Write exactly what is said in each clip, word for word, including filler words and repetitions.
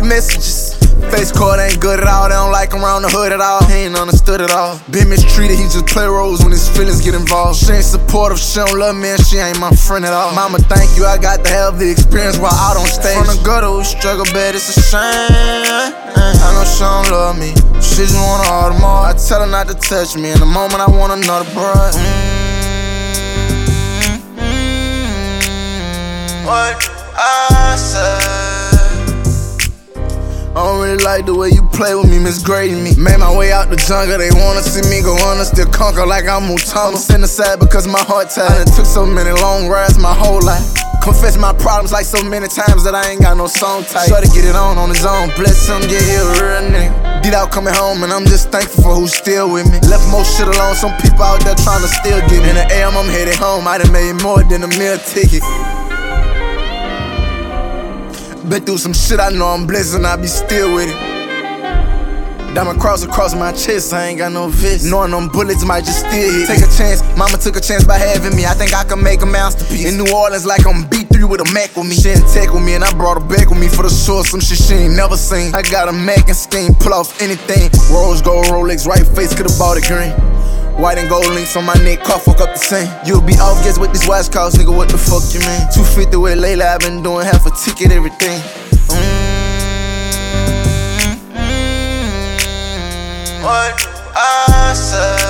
messages. Face card ain't good at all, they don't like him around the hood at all. He ain't understood at all. Been mistreated, he just play roles when his feelings get involved. She ain't supportive, she don't love me, and she ain't my friend at all. Mama, thank you, I got to have the experience while out on stage. From the gutter, we struggle bad, it's a shame. I know she don't love me, she just want all the more. I tell her not to touch me, in the moment I want another broad. Mm-hmm. What do I say? I don't really like the way you play with me, misgrading me. Made my way out the jungle, they wanna see me go under, still conquer like I'm Mutama. I'm sitting aside because my heart tired. It took so many long rides my whole life. Confess my problems like so many times that I ain't got no song type. Try to get it on on his own, bless him, get here a real nigga. Did out coming home and I'm just thankful for who's still with me. Left most shit alone, some people out there trying to still get me. In the A M, I'm headed home, I done made more than a meal ticket. Been through some shit, I know I'm blessed and I be still with it. Diamond cross across my chest, I ain't got no fist. Knowing them bullets might just still hit. Take a chance, mama took a chance by having me. I think I can make a masterpiece. In New Orleans like I'm B three with a Mac with me. She ain't tech with me and I brought her back with me for the short, some shit she ain't never seen. I got a Mac and scheme, pull off anything. Rose gold Rolex, right face, could've bought it green. White and gold links on my neck, car fuck up the same. You'll be off guess with these watch calls, nigga, what the fuck you mean? two fifty with Layla, I been doing half a ticket, everything. Mm-hmm. What do I say?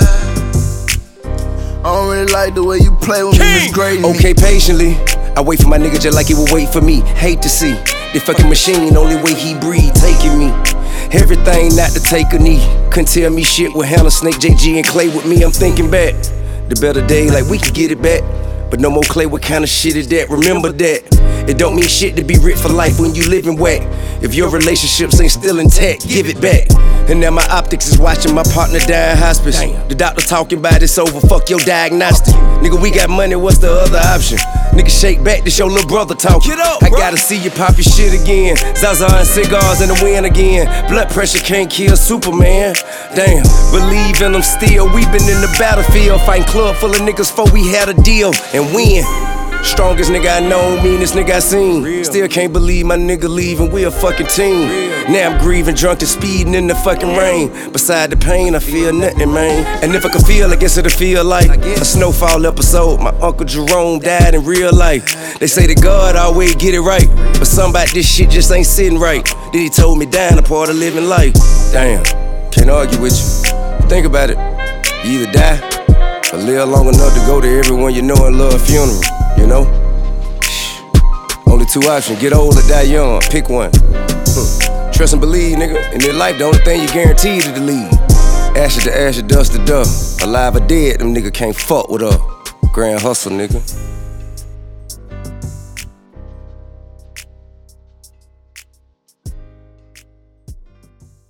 I don't really like the way you play with me, misgrading me. Okay, patiently, I wait for my nigga just like he would wait for me. Hate to see the fucking machine, only way he breathe, taking me. Everything not to take a knee. Couldn't tell me shit with Hannah, Snake, J G, and Clay with me. I'm thinking back, the better day, like we can get it back. But no more Clay, what kind of shit is that? Remember that. It don't mean shit to be rich for life when you living whack. If your relationships ain't still intact, give it back. And now my optics is watching my partner die in hospice. Damn. The doctor talking about it's over, fuck your diagnostic. Nigga, we got money, what's the other option? Nigga, shake back, this your little brother talking. Up, I gotta see you pop your shit again. Zaza and cigars in the wind again. Blood pressure can't kill Superman. Damn, believe in them still. We been in the battlefield, fighting club full of niggas before we had a deal and win. Strongest nigga I know, meanest nigga I seen. Real. Still can't believe my nigga leaving, we a fucking team. Real. Now I'm grieving, drunk and speeding in the fucking rain. Beside the pain, I feel nothing, man. And if I could feel, I guess it'll feel like a snowfall episode. My Uncle Jerome died in real life. They say that God always get it right, but something about this shit just ain't sitting right. Then he told me dying a part of living life. Damn, can't argue with you. Think about it, you either die or live long enough to go to everyone you know and love funeral. You know? Shh. Only two options, get old or die young, pick one. Huh. Trust and believe, nigga. In their life, the only thing you guaranteed is to leave. Ashes to ashes, dust to dust. Alive or dead, them nigga can't fuck with her. Grand hustle, nigga.